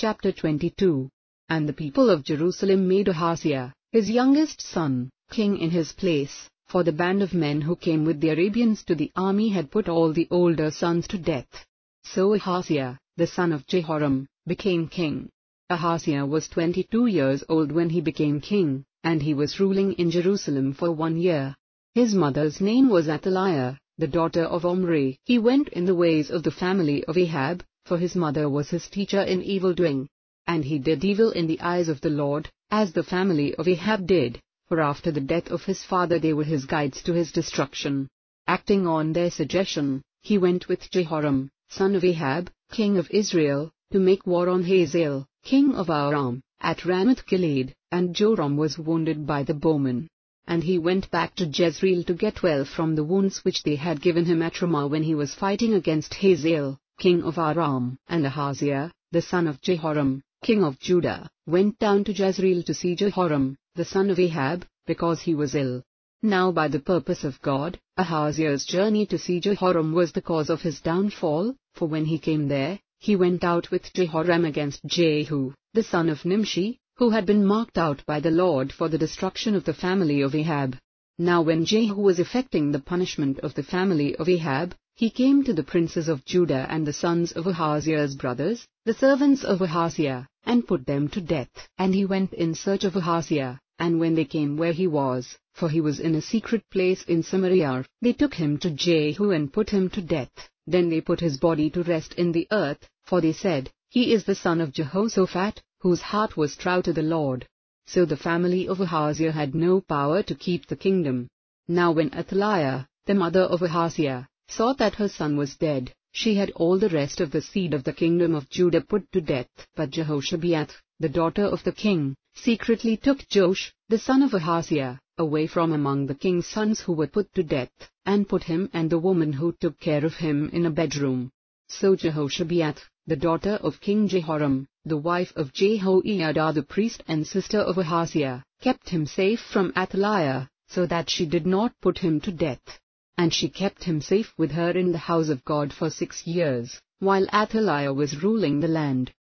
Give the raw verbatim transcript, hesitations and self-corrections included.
Chapter twenty-two. And the people of Jerusalem made Ahaziah, his youngest son, king in his place, for the band of men who came with the Arabians to the army had put all the older sons to death. So Ahaziah, the son of Jehoram, became king. Ahaziah was twenty-two years old when he became king, and he was ruling in Jerusalem for one year. His mother's name was Athaliah, the daughter of Omri. He went in the ways of the family of Ahab, for his mother was his teacher in evil-doing. And he did evil in the eyes of the Lord, as the family of Ahab did, for after the death of his father they were his guides to his destruction. Acting on their suggestion, he went with Jehoram, son of Ahab, king of Israel, to make war on Hazael, king of Aram, at Ramoth-Gilead, and Joram was wounded by the bowmen. And he went back to Jezreel to get well from the wounds which they had given him at Ramah when he was fighting against Hazael, king of Aram. And Ahaziah, the son of Jehoram, king of Judah, went down to Jezreel to see Jehoram, the son of Ahab, because he was ill. Now by the purpose of God, Ahaziah's journey to see Jehoram was the cause of his downfall, for when he came there, he went out with Jehoram against Jehu, the son of Nimshi, who had been marked out by the Lord for the destruction of the family of Ahab. Now when Jehu was effecting the punishment of the family of Ahab, he came to the princes of Judah and the sons of Ahaziah's brothers, the servants of Ahaziah, and put them to death. And he went in search of Ahaziah, and when they came where he was, for he was in a secret place in Samaria, they took him to Jehu and put him to death. Then they put his body to rest in the earth, for they said, He is the son of Jehoshaphat, whose heart was true to the Lord. So the family of Ahaziah had no power to keep the kingdom. Now when Athaliah, the mother of Ahaziah, saw that her son was dead, she had all the rest of the seed of the kingdom of Judah put to death. But Jehoshabeath, the daughter of the king, secretly took Joash, the son of Ahaziah, away from among the king's sons who were put to death, and put him and the woman who took care of him in a bedroom. So Jehoshabeath, the daughter of King Jehoram, the wife of Jehoiada the priest and sister of Ahaziah, kept him safe from Athaliah, so that she did not put him to death. And she kept him safe with her in the house of God for six years, while Athaliah was ruling the land.